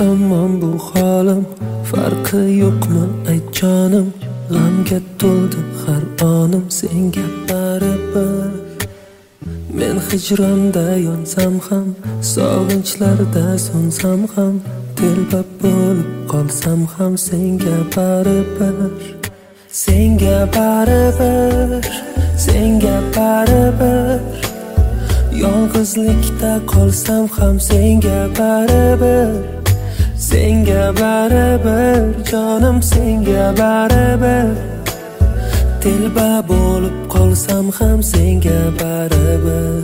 tomon bu holim, farqi yo'qmi ayt jonim? G'amga to'ldi har onim, senga baribir. Men hijronda yonsam ham, sog'inchlarda so'nsam ham, telba bo'lib qolsam ham senga baribir. Senga baribir, senga baribir. Yolg'izlikda qolsam ham senga baribir. Senga baribir, jonim senga baribir. Telba bo'lib qolsam ham senga baribir.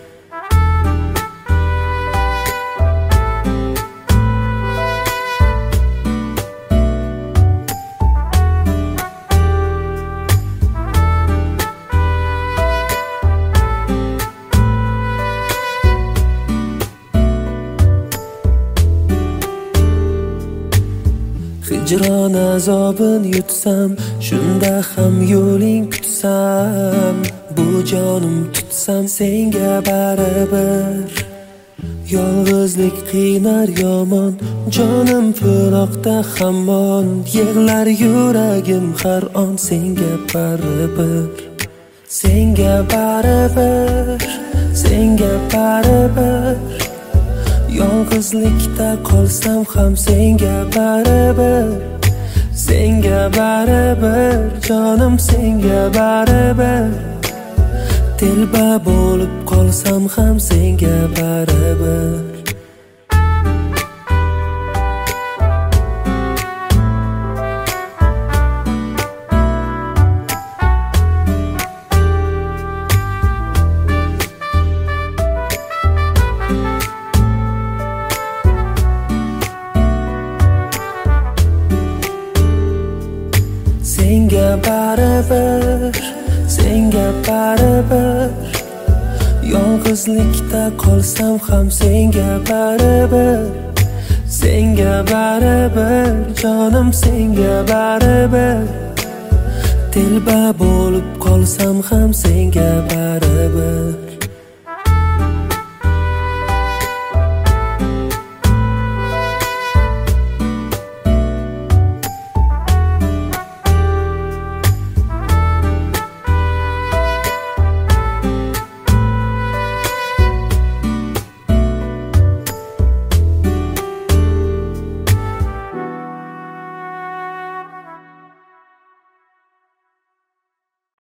Hijron azobin yutsam, shunda ham yo'ling kutsam, bu jonim tutsam senga baribir. Yolg'izlik qiynar yomon, jonim firoqda hamon, yig'lar yuragim har on senga baribir. Senga baribir, senga baribir. Yolg'izlikda qolsam ham senga baribir. Senga baribir, jonim senga baribir. Telba bo'lib qolsam ham senga baribir. Senga baribir, senga baribir. Yolg'izlikda qolsam ham senga baribir. Senga baribir, jonim senga baribir. Telba bo'lib qolsam ham senga baribir.